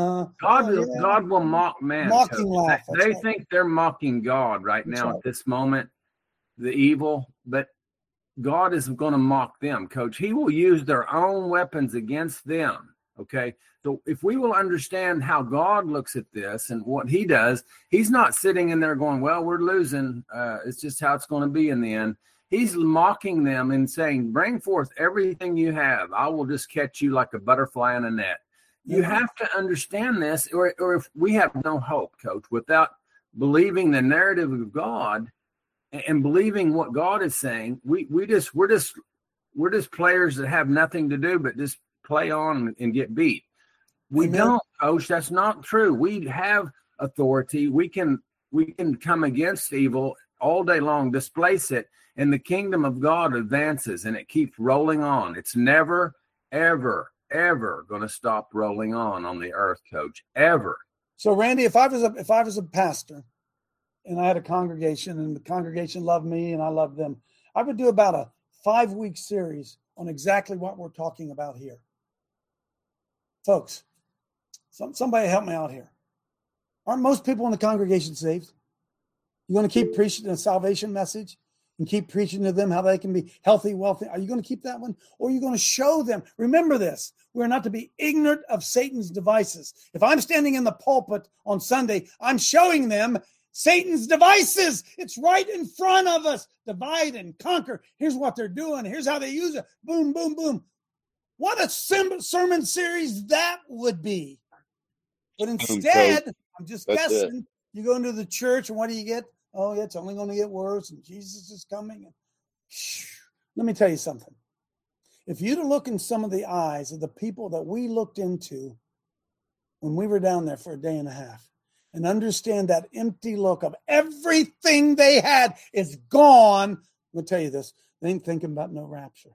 God will mock man. Mocking laugh. They think they're mocking God right now at this moment, the evil, but God is going to mock them, Coach. He will use their own weapons against them. Okay. So if we will understand how God looks at this and what he does, he's not sitting in there going, well, we're losing. It's just how it's going to be in the end. He's mocking them and saying, bring forth everything you have. I will just catch you like a butterfly in a net. You have to understand this, or if we have no hope, Coach, without believing the narrative of God and believing what God is saying, we're just players that have nothing to do but just play on and get beat. We don't, Coach. That's not true. We have authority. We can come against evil all day long, displace it, and the kingdom of God advances and it keeps rolling on. It's never, ever, ever going to stop rolling on the earth, Coach. Ever. So, Randy, if I was a pastor and I had a congregation and the congregation loved me and I loved them, I would do about a 5-week series on exactly what we're talking about here. Folks, somebody help me out here. Aren't most people in the congregation saved? You going to keep preaching the salvation message and keep preaching to them how they can be healthy, wealthy? Are you going to keep that one? Or are you going to show them? Remember this. We're not to be ignorant of Satan's devices. If I'm standing in the pulpit on Sunday, I'm showing them Satan's devices. It's right in front of us. Divide and conquer. Here's what they're doing. Here's how they use it. Boom, boom, boom. What a sermon series that would be. But instead, I'm just guessing, you go into the church and what do you get? Oh, yeah, it's only going to get worse and Jesus is coming. And let me tell you something. If you'd look in some of the eyes of the people that we looked into when we were down there for a day and a half and understand that empty look of everything they had is gone, I'm going to tell you this, they ain't thinking about no rapture.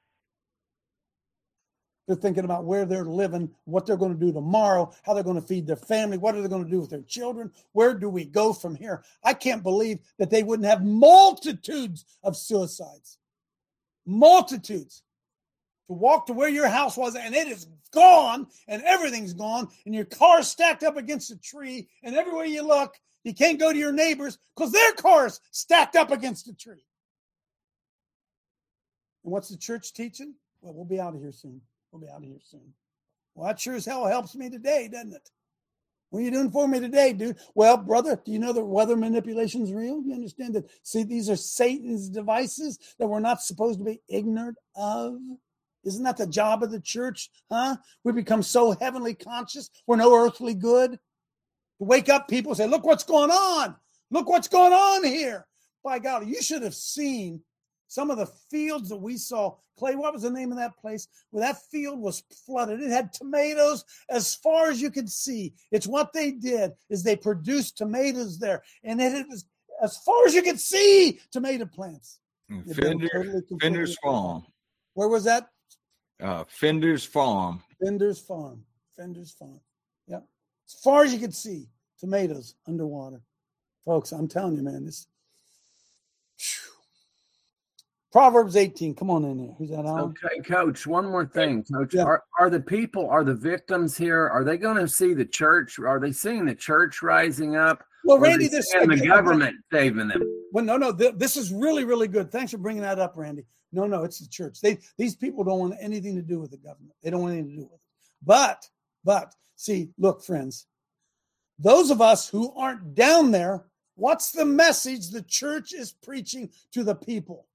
They're thinking about where they're living, what they're going to do tomorrow, how they're going to feed their family, what are they going to do with their children, where do we go from here? I can't believe that they wouldn't have multitudes of suicides. Multitudes. To walk to where your house was and it is gone and everything's gone and your car's stacked up against a tree and everywhere you look, you can't go to your neighbors because their car's stacked up against a tree. And what's the church teaching? Well, we'll be out of here soon. We'll be out of here soon. Well, that sure as hell helps me today, doesn't it? What are you doing for me today, dude? Well, brother, do you know that weather manipulation is real? You understand that? See, these are Satan's devices that we're not supposed to be ignorant of. Isn't that the job of the church? Huh? We become so heavenly conscious. We're no earthly good. To wake up people and say, look what's going on. Look what's going on here. By God, you should have seen some of the fields that we saw. Clay, what was the name of that place? Well, that field was flooded. It had tomatoes as far as you could see. It's what they did is they produced tomatoes there. And it was as far as you could see, tomato plants. Fender's Farm. Where was that? Fender's Farm. Fender's Farm. Yep. As far as you could see, tomatoes underwater. Folks, I'm telling you, man, this. Proverbs 18. Come on in there. Who's that, Alan? Okay, Coach. One more thing, Coach. Yeah. Are the victims here? Are they going to see the church? Are they seeing the church rising up? Well, Randy, this and the government saving them. Well, no. This is really, really good. Thanks for bringing that up, Randy. No, it's the church. These people don't want anything to do with the government. They don't want anything to do with it. But see, look, friends, those of us who aren't down there, what's the message the church is preaching to the people?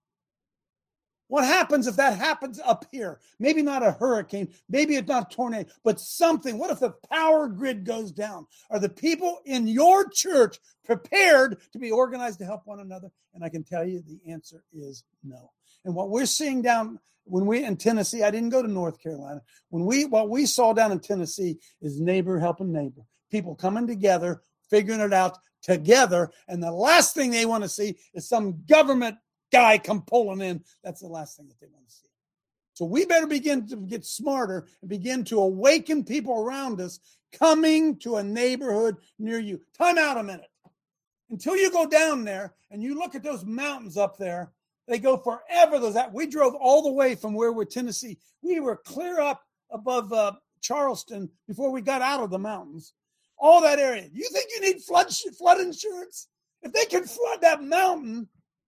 What happens if that happens up here? Maybe not a hurricane, maybe it's not a tornado, but something. What if the power grid goes down? Are the people in your church prepared to be organized to help one another? And I can tell you the answer is no. And what we're seeing down when we in Tennessee, I didn't go to North Carolina. What we saw down in Tennessee is neighbor helping neighbor, people coming together, figuring it out together. And the last thing they want to see is some government guy come pulling in. That's the last thing that they want to see. So we better begin to get smarter and begin to awaken people around us coming to a neighborhood near you. Time out a minute. Until you go down there and you look at those mountains up there, they go forever. We drove all the way from where we're Tennessee. We were clear up above Charleston before we got out of the mountains. All that area. You think you need flood insurance? If they can flood that mountain,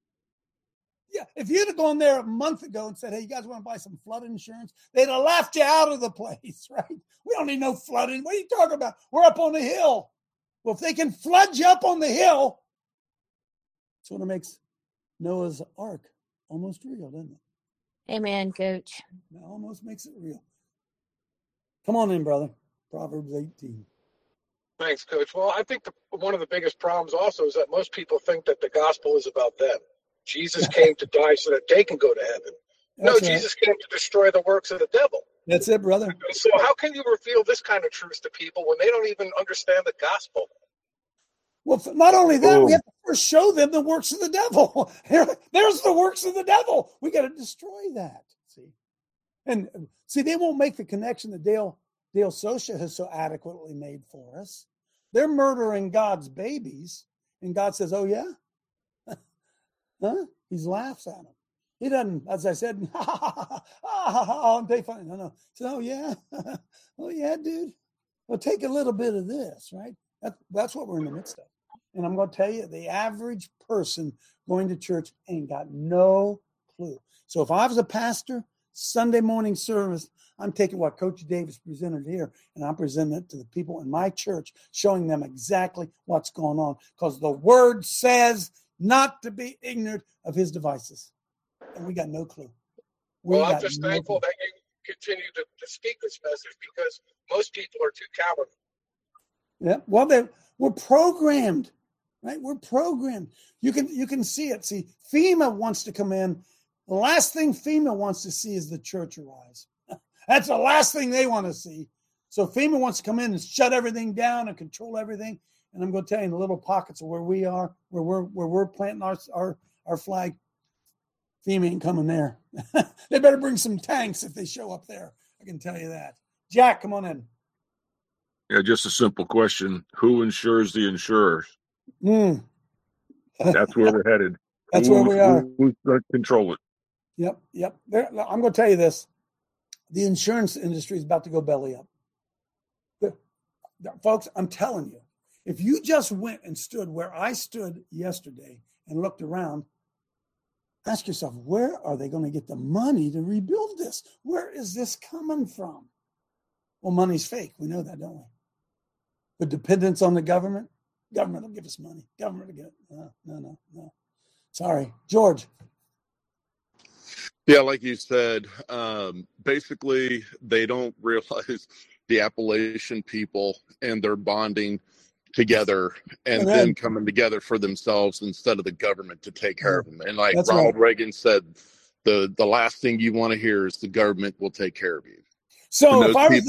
yeah, if you'd have gone there a month ago and said, hey, you guys want to buy some flood insurance? They'd have laughed you out of the place, right? We don't need no flooding. What are you talking about? We're up on the hill. Well, if they can flood you up on the hill, that's what makes Noah's Ark almost real, doesn't it? Amen, Coach. It almost makes it real. Come on in, brother. Proverbs 18. Thanks, Coach. Well, I think one of the biggest problems also is that most people think that the gospel is about them. Jesus came to die so that they can go to heaven. No, Jesus came to destroy the works of the devil. That's it, brother. So how can you reveal this kind of truth to people when they don't even understand the gospel? Well, not only that, we have to first show them the works of the devil. There's the works of the devil. We got to destroy that. See, they won't make the connection that Dale Socha has so adequately made for us. They're murdering God's babies, and God says, "Oh yeah." Huh? He laughs at him. He doesn't, as I said, and they find, no. So, yeah. Oh, yeah, dude. Well, take a little bit of this, right? That's what we're in the midst of. And I'm going to tell you, the average person going to church ain't got no clue. So if I was a pastor, Sunday morning service, I'm taking what Coach Davis presented here, and I'm presenting it to the people in my church, showing them exactly what's going on. Because the word says not to be ignorant of his devices. And we got no clue. Well, I'm just thankful that you continue to speak this message, because most people are too cowardly. Yeah, well, we're programmed, right? We're programmed. You can see it. See, FEMA wants to come in. The last thing FEMA wants to see is the church arise. That's the last thing they want to see. So FEMA wants to come in and shut everything down and control everything. And I'm going to tell you, in the little pockets of where we are, where we're planting our flag, FEMA ain't coming there. They better bring some tanks if they show up there. I can tell you that. Jack, come on in. Yeah, just a simple question. Who insures the insurers? That's where we're headed. That's where we are. Who's going to control it? Yep. I'm going to tell you this. The insurance industry is about to go belly up. Folks, I'm telling you, if you just went and stood where I stood yesterday and looked around, ask yourself, where are they going to get the money to rebuild this? Where is this coming from? Well, money's fake. We know that, don't we? But dependence on the government will give us money. Government will get it. No. Sorry. George. Yeah, like you said, basically they don't realize the Appalachian people and their bonding together and then coming together for themselves instead of the government to take care of them. And like Ronald Reagan said, the last thing you want to hear is the government will take care of you. So if I was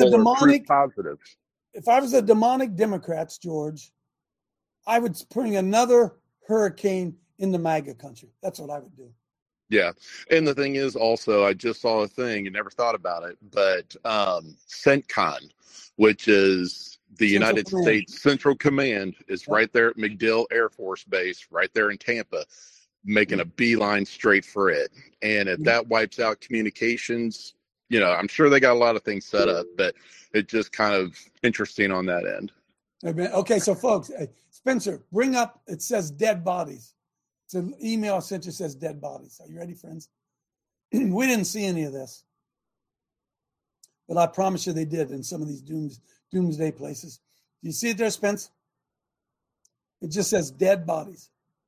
the demonic Democrats, George, I would bring another hurricane in the MAGA country. That's what I would do. Yeah. And the thing is also, I just saw a thing and never thought about it, but CENTCON, which is the United States Central Command, is right there at MacDill Air Force Base, right there in Tampa, making a beeline straight for it. And if that wipes out communications, I'm sure they got a lot of things set up, but it's just kind of interesting on that end. Okay, so folks, Spencer, bring up, it says dead bodies. It's an email I sent you, says dead bodies. Are you ready, friends? We didn't see any of this. But I promise you they did in some of these doomsday places. Do you see it there, Spence? It just says dead bodies.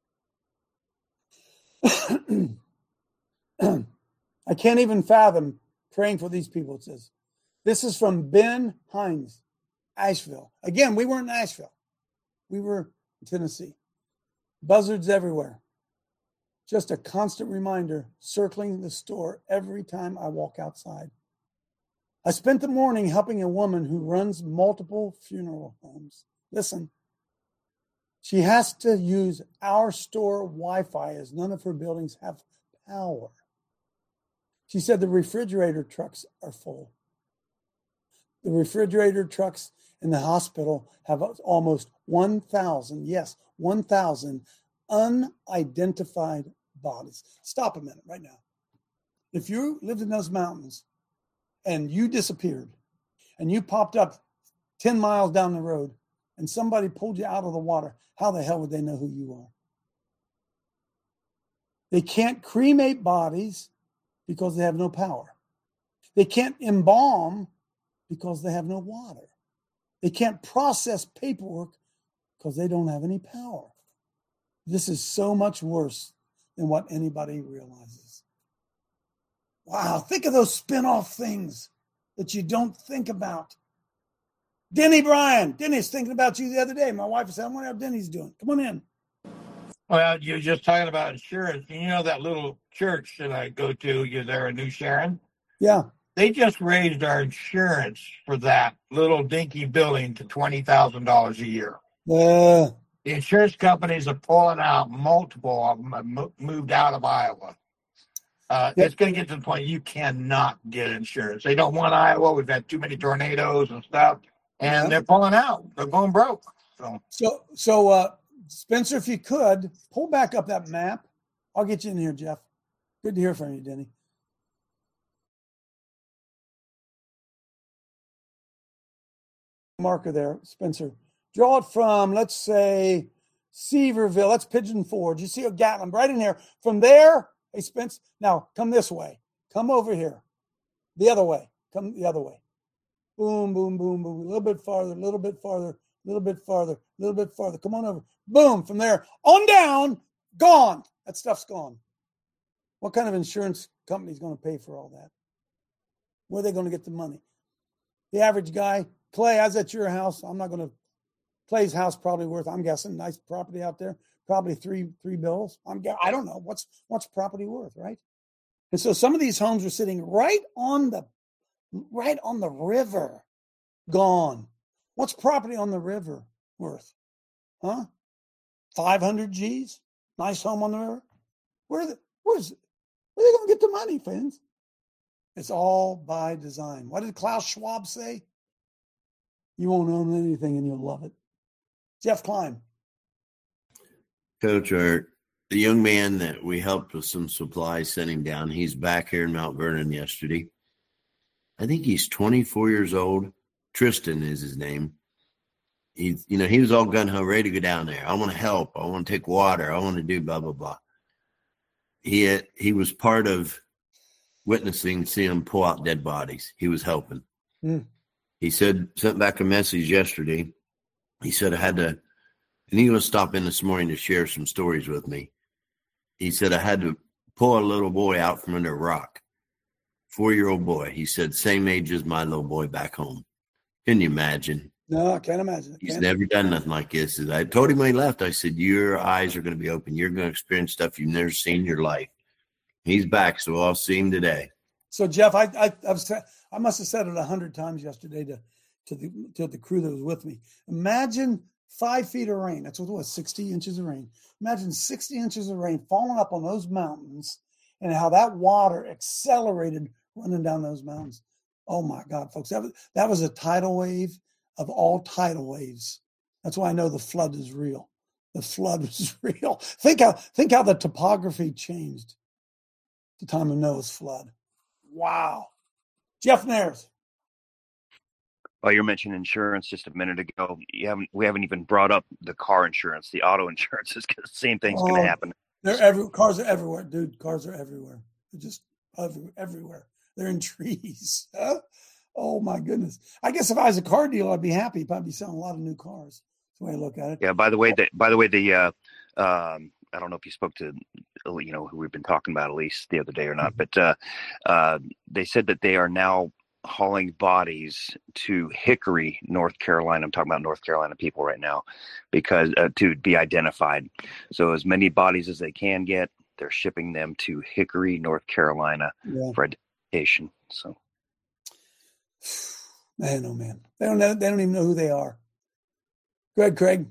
I can't even fathom praying for these people, it says. This is from Ben Hines, Asheville. Again, we weren't in Asheville. We were in Tennessee. Buzzards everywhere. Just a constant reminder circling the store every time I walk outside. I spent the morning helping a woman who runs multiple funeral homes. Listen, she has to use our store Wi-Fi as none of her buildings have power. She said the refrigerator trucks are full. The refrigerator trucks in the hospital have almost 1,000, yes, 1,000 unidentified bodies. Stop a minute right now. If you lived in those mountains and you disappeared and you popped up 10 miles down the road and somebody pulled you out of the water, how the hell would they know who you are? They can't cremate bodies because they have no power. They can't embalm because they have no water. They can't process paperwork because they don't have any power. This is so much worse than what anybody realizes. Wow, think of those spin-off things that you don't think about. Denny Bryan. Denny's thinking about you the other day. My wife said, I wonder how Denny's doing. Come on in. Well, you're just talking about insurance. You know that little church that I go to, you're there in New Sharon? Yeah. They just raised our insurance for that little dinky building to $20,000 a year. The insurance companies are pulling out. Multiple of them have moved out of Iowa. It's going to get to the point you cannot get insurance. They don't want Iowa. We've had too many tornadoes and stuff, and they're pulling out. They're going broke. So Spencer, if you could, pull back up that map. I'll get you in here, Jeff. Good to hear from you, Denny. Marker there, Spencer. Draw it from, let's say, Seaverville. That's Pigeon Forge. You see Gatlin right in here. From there, hey, Spence, now come this way. Come over here. The other way. Come the other way. Boom, boom, boom, boom. A little bit farther, a little bit farther, a little bit farther, a little bit farther. Come on over. Boom. From there on down, gone. That stuff's gone. What kind of insurance company is going to pay for all that? Where are they going to get the money? The average guy, Clay, I was at your house. I'm not going to. Clay's house probably worth, I'm guessing, nice property out there. Probably three bills. I don't know what's property worth, right? And so some of these homes are sitting right on the river, gone. What's property on the river worth? Huh? 500 G's? Nice home on the river? Where are they going to get the money, friends? It's all by design. What did Klaus Schwab say? You won't own anything and you'll love it. Jeff Klein. Coach, the young man that we helped with some supplies, sent him down. He's back here in Mount Vernon yesterday. I think he's 24 years old. Tristan is his name. He was all gung-ho, ready to go down there. I want to help. I want to take water. I want to do blah, blah, blah. He was part of witnessing, seeing him pull out dead bodies. He was helping. He sent back a message yesterday. He said I had to, and he was stopping this morning to share some stories with me. He said I had to pull a little boy out from under a rock. 4-year-old boy. He said, same age as my little boy back home. Can you imagine? No, I can't imagine. He's never done nothing like this. I told him when he left, I said, your eyes are going to be open. You're going to experience stuff you've never seen in your life. He's back, so I'll see him today. So, Jeff, I must have said it 100 times yesterday to the crew that was with me. Imagine 5 feet of rain. That's what it was, 60 inches of rain. Imagine 60 inches of rain falling up on those mountains and how that water accelerated running down those mountains. Oh, my God, folks. That was a tidal wave of all tidal waves. That's why I know the flood is real. The flood was real. Think how the topography changed at the time of Noah's flood. Wow. Jeff Nares. Well, you mentioned insurance just a minute ago. We haven't even brought up the car insurance, the auto insurance. The same thing's going to happen. Cars are everywhere, dude. Cars are everywhere. They're just everywhere. They're in trees. Oh my goodness. I guess if I was a car dealer, I'd be happy. I'd probably be selling a lot of new cars. That's the way I look at it. Yeah. By the way, I don't know if you spoke to, who we've been talking about Elise the other day or not, but they said that they are now hauling bodies to Hickory, North Carolina. I'm talking about North Carolina people right now, because to be identified. So as many bodies as they can get, they're shipping them to Hickory, North Carolina for identification. So, man, oh man, they don't even know who they are. Go ahead, Craig.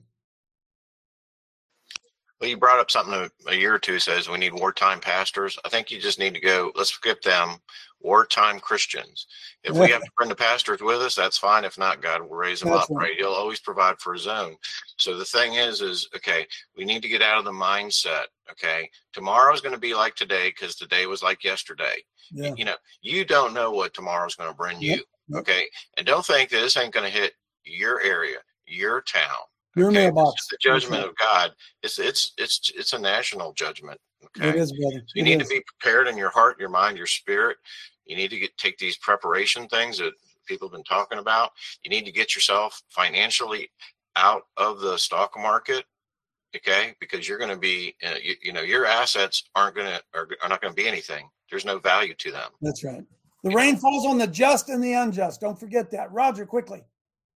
Well, you brought up something a year or two says we need wartime pastors. I think you just need to go, let's skip them, wartime Christians. If we have to bring the pastors with us, that's fine. If not, God will raise them up, right? He'll always provide for his own. So the thing is, okay, we need to get out of the mindset, okay? Tomorrow's going to be like today because today was like yesterday. Yeah. You don't know what tomorrow's going to bring you, okay? And don't think that this ain't going to hit your area, your town. Your mailbox. It's the judgment of God. It's a national judgment. Okay. It is, brother. So you need to be prepared in your heart, your mind, your spirit. You need to take these preparation things that people have been talking about. You need to get yourself financially out of the stock market. Okay, because you're going to be, your assets are not going to be anything. There's no value to them. That's right. The rain falls on the just and the unjust. Don't forget that. Roger, quickly.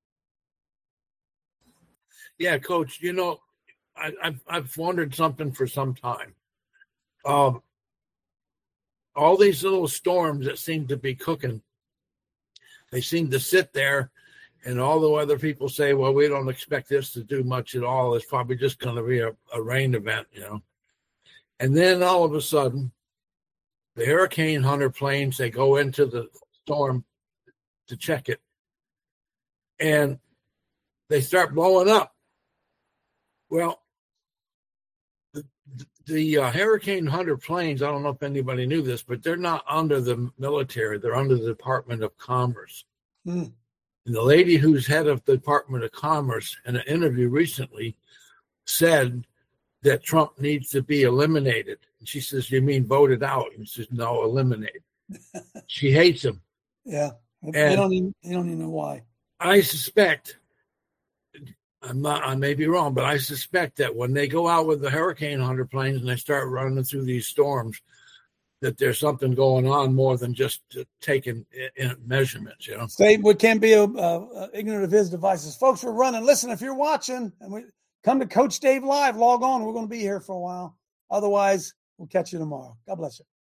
Yeah, Coach, I've wondered something for some time. All these little storms that seem to be cooking, they seem to sit there, and all the other people say, well, we don't expect this to do much at all. It's probably just going to be a rain event, And then all of a sudden, the Hurricane Hunter planes, they go into the storm to check it, and they start blowing up. Well, the Hurricane Hunter planes, I don't know if anybody knew this, but they're not under the military. They're under the Department of Commerce. And the lady who's head of the Department of Commerce in an interview recently said that Trump needs to be eliminated. And she says, "You mean voted out?" And he says, "No, eliminated." She hates him. Yeah. They don't even know why. I suspect, I may be wrong, but I suspect that when they go out with the Hurricane Hunter planes and they start running through these storms, that there's something going on more than just taking measurements, Say we can't be ignorant of his devices. Folks, we're running. Listen, if you're watching, and we come to Coach Dave Live, log on. We're going to be here for a while. Otherwise, we'll catch you tomorrow. God bless you.